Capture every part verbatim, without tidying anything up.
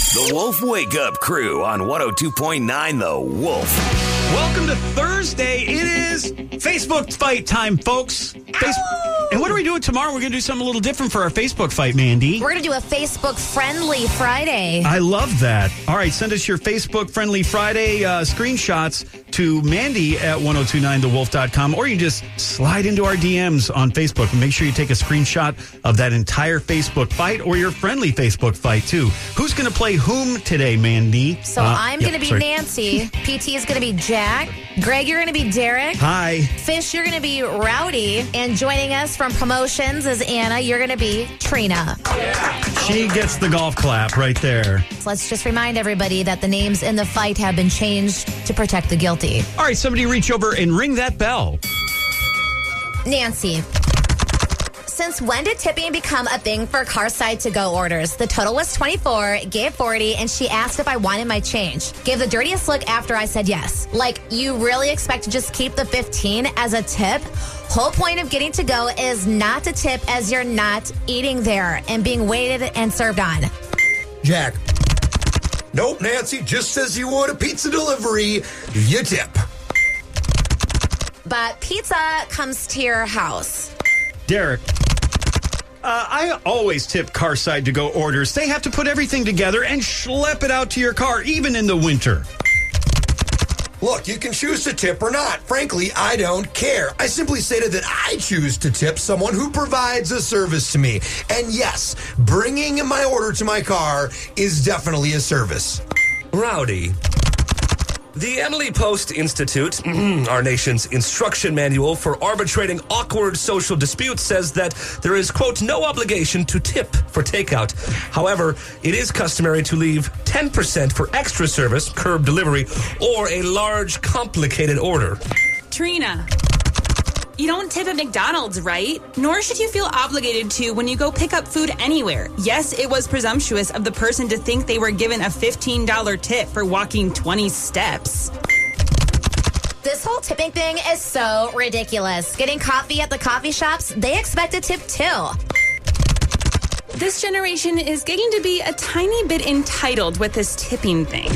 The Wolf Wake Up Crew on one oh two point nine The Wolf. Welcome to Thursday. It is Facebook fight time, folks. Face- and what are we doing tomorrow? We're going to do something a little different for our Facebook fight, Mandy. We're going to do a Facebook-friendly Friday. I love that. All right, send us your Facebook-friendly Friday uh, screenshots to Mandy at ten twenty-nine the wolf dot com, or you can just slide into our D Ms on Facebook and make sure you take a screenshot of that entire Facebook fight or your friendly Facebook fight, too. Who's going to play whom today, Mandy? So uh, I'm yep, going to be sorry. Nancy. P T is going to be Jack. Greg, you're going to be Derek. Hi. Fish, you're going to be Rowdy. And joining us from promotions is Anna. You're going to be Trina. She gets the golf clap right there. So let's just remind everybody that the names in the fight have been changed to protect the guilty. All right, somebody reach over and ring that bell. Nancy. Since when did tipping become a thing for Carside to-go orders? The total was twenty-four, gave forty, and she asked if I wanted my change. Gave the dirtiest look after I said yes. Like, you really expect to just keep the fifteen as a tip? Whole point of getting to go is not to tip as you're not eating there and being waited and served on. Jack. Nope, Nancy. Just says you want a pizza delivery. You tip. But pizza comes to your house. Derek. Uh, I always tip Carside to go orders. They have to put everything together and schlep it out to your car, even in the winter. Look, you can choose to tip or not. Frankly, I don't care. I simply stated that I choose to tip someone who provides a service to me. And yes, bringing my order to my car is definitely a service. Rowdy. The Emily Post Institute, our nation's instruction manual for arbitrating awkward social disputes, says that there is, quote, no obligation to tip for takeout. However, it is customary to leave ten percent for extra service, curb delivery, or a large, complicated order. Trina, you don't tip at McDonald's, right? Nor should you feel obligated to when you go pick up food anywhere. Yes, it was presumptuous of the person to think they were given a fifteen dollars tip for walking twenty steps. This whole tipping thing is so ridiculous. Getting coffee at the coffee shops, they expect a tip too. This generation is getting to be a tiny bit entitled with this tipping thing.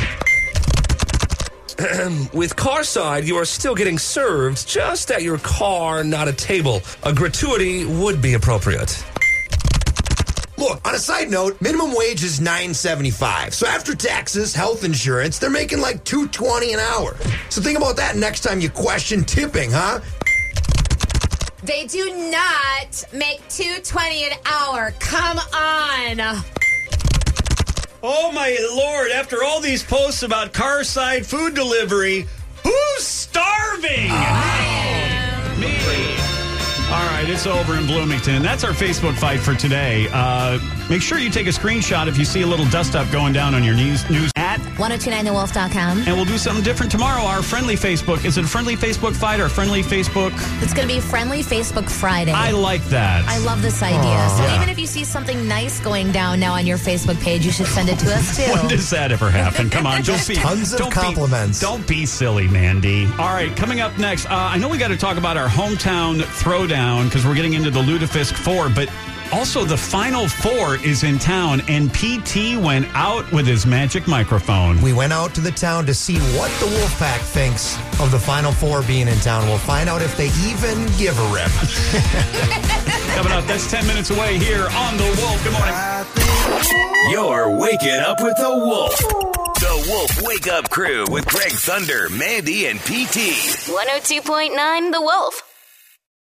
With Carside, you are still getting served just at your car, not a table. A gratuity would be appropriate. Look, on a side note, minimum wage is nine seventy-five. So after taxes, health insurance, they're making like two twenty an hour. So think about that next time you question tipping, huh? They do not make two twenty an hour. Come on. Oh, my Lord, after all these posts about Carside food delivery, who's starving? I am. Me. All right, it's over in Bloomington. That's our Facebook fight for today. Uh, make sure you take a screenshot if you see a little dust-up going down on your news, news at ten twenty-nine the wolf dot com. And we'll do something different tomorrow. Our friendly Facebook. Is it a friendly Facebook fight or a friendly Facebook? It's going to be Friendly Facebook Friday. I like that. I love this idea. Aww. So Yeah. even if you see something nice going down now on your Facebook page, you should send it to us too. When does that ever happen? Come on, don't be Tons of don't compliments. Be, don't be silly, Mandy. All right, coming up next, uh, I know we got to talk about our hometown throwdown because we're getting into the Ludafisk Four, but also the Final Four is in town, and P T went out with his magic microphone. We went out to the town to see what the Wolfpack thinks of the Final Four being in town. We'll find out if they even give a rip. Coming up, that's ten minutes away here on The Wolf. Good morning. You're waking up with The Wolf. The Wolf Wake Up Crew with Greg Thunder, Mandy, and P T. one oh two point nine The Wolf.